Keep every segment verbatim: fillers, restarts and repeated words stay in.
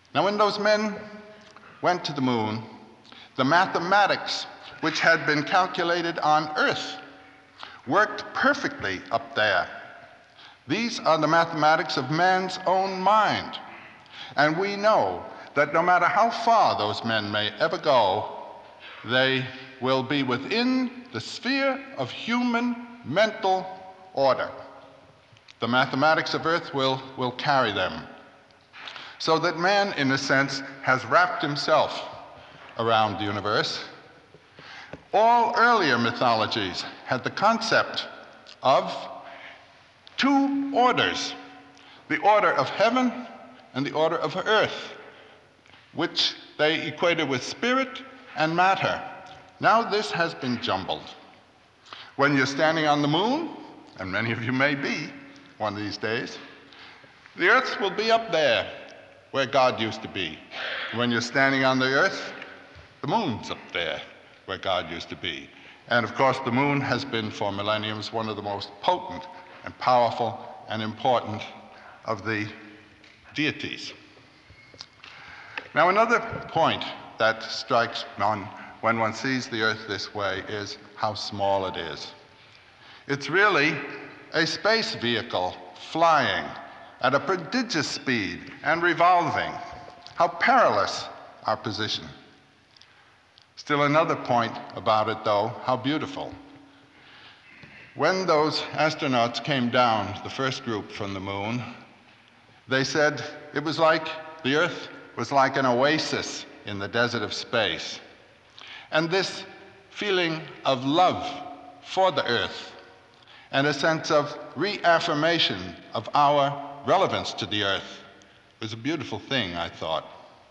Now, when those men went to the moon, the mathematics which had been calculated on Earth worked perfectly up there. These are the mathematics of man's own mind. And we know that no matter how far those men may ever go, they will be within the sphere of human mental order. The mathematics of Earth will, will carry them. So that man, in a sense, has wrapped himself around the universe. All earlier mythologies had the concept of two orders, the order of heaven and the order of earth, which they equated with spirit and matter. Now this has been jumbled. When you're standing on the moon, and many of you may be one of these days, the earth will be up there where God used to be. When you're standing on the earth, the moon's up there where God used to be. And of course, the moon has been for millenniums one of the most potent and powerful and important of the deities. Now, another point that strikes one when one sees the earth this way is how small it is. It's really a space vehicle flying at a prodigious speed and revolving. How perilous our position. Still another point about it, though, how beautiful. When those astronauts came down, the first group from the moon, they said it was like the Earth was like an oasis in the desert of space. And this feeling of love for the Earth and a sense of reaffirmation of our relevance to the Earth was a beautiful thing, I thought.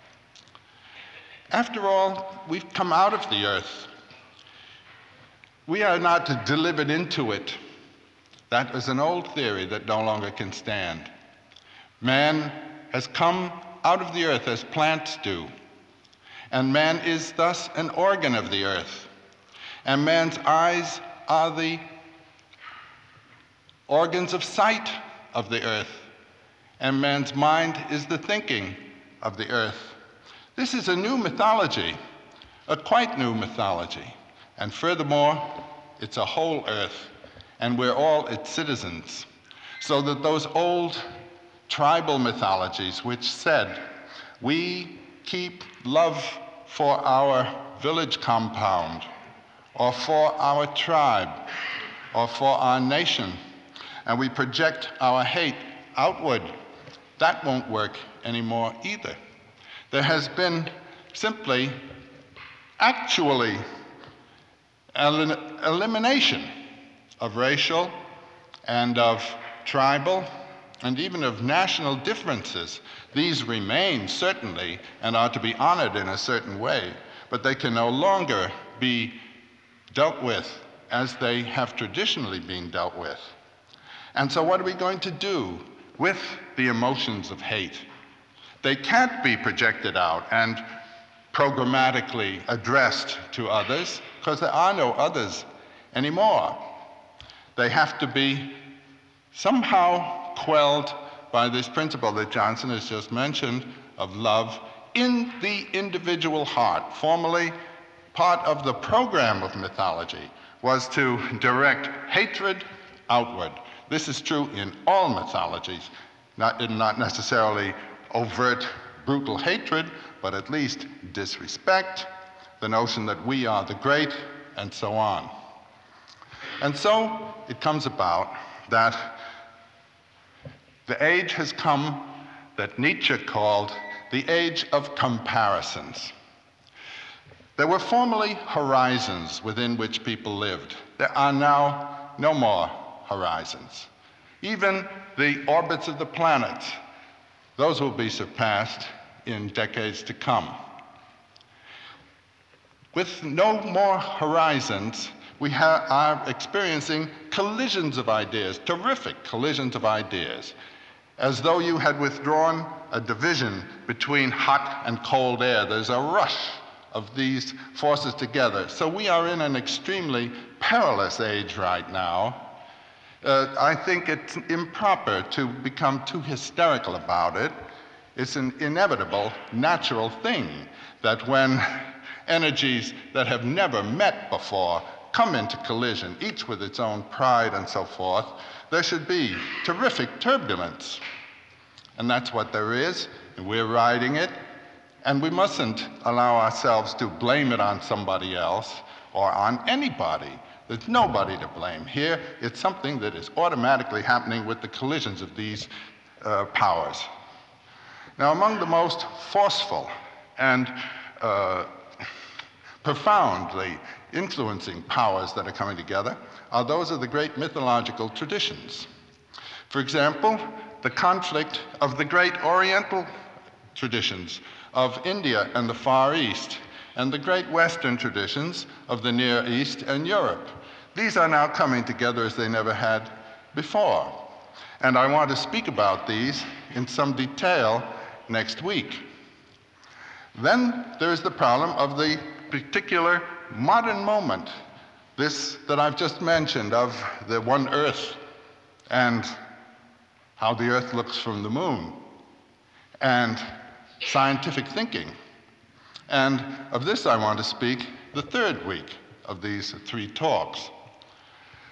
After all, we've come out of the Earth. We are not delivered into it. That is an old theory that no longer can stand. Man has come out of the earth as plants do, and man is thus an organ of the earth. And man's eyes are the organs of sight of the earth, and man's mind is the thinking of the earth. This is a new mythology, a quite new mythology. And furthermore, it's a whole earth, and we're all its citizens. So that those old tribal mythologies which said, we keep love for our village compound, or for our tribe, or for our nation, and we project our hate outward, that won't work anymore either. There has been simply, actually, an elimination of racial and of tribal and even of national differences. These remain, certainly, and are to be honored in a certain way, but they can no longer be dealt with as they have traditionally been dealt with. And so what are we going to do with the emotions of hate? They can't be projected out and programmatically addressed to others, because there are no others anymore. They have to be somehow quelled by this principle that Johnson has just mentioned of love in the individual heart. Formerly, part of the program of mythology was to direct hatred outward. This is true in all mythologies, not, in not necessarily overt, brutal hatred, but at least disrespect, the notion that we are the great, and so on. And so it comes about that the age has come that Nietzsche called the age of comparisons. There were formerly horizons within which people lived. There are now no more horizons. Even the orbits of the planets, those will be surpassed in decades to come. With no more horizons, we ha- are experiencing collisions of ideas, terrific collisions of ideas, as though you had withdrawn a division between hot and cold air. There's a rush of these forces together. So we are in an extremely perilous age right now. Uh, I think it's improper to become too hysterical about it. It's an inevitable, natural thing that when energies that have never met before come into collision, each with its own pride and so forth, there should be terrific turbulence. And that's what there is, and we're riding it. And we mustn't allow ourselves to blame it on somebody else or on anybody. There's nobody to blame here. It's something that is automatically happening with the collisions of these uh, powers. Now, among the most forceful and uh, profoundly influencing powers that are coming together are those of the great mythological traditions. For example, the conflict of the great Oriental traditions of India and the Far East, and the great Western traditions of the Near East and Europe. These are now coming together as they never had before. And I want to speak about these in some detail next week. Then there's the problem of the particular modern moment, this that I've just mentioned, of the one Earth and how the Earth looks from the moon, and scientific thinking. And of this I want to speak the third week of these three talks.